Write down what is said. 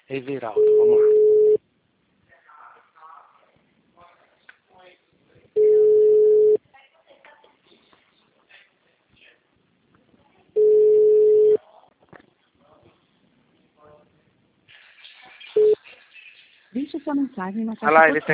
Everaldo, vamos lá. Deixe sua mensagem na caixa Olha lá, ele postal.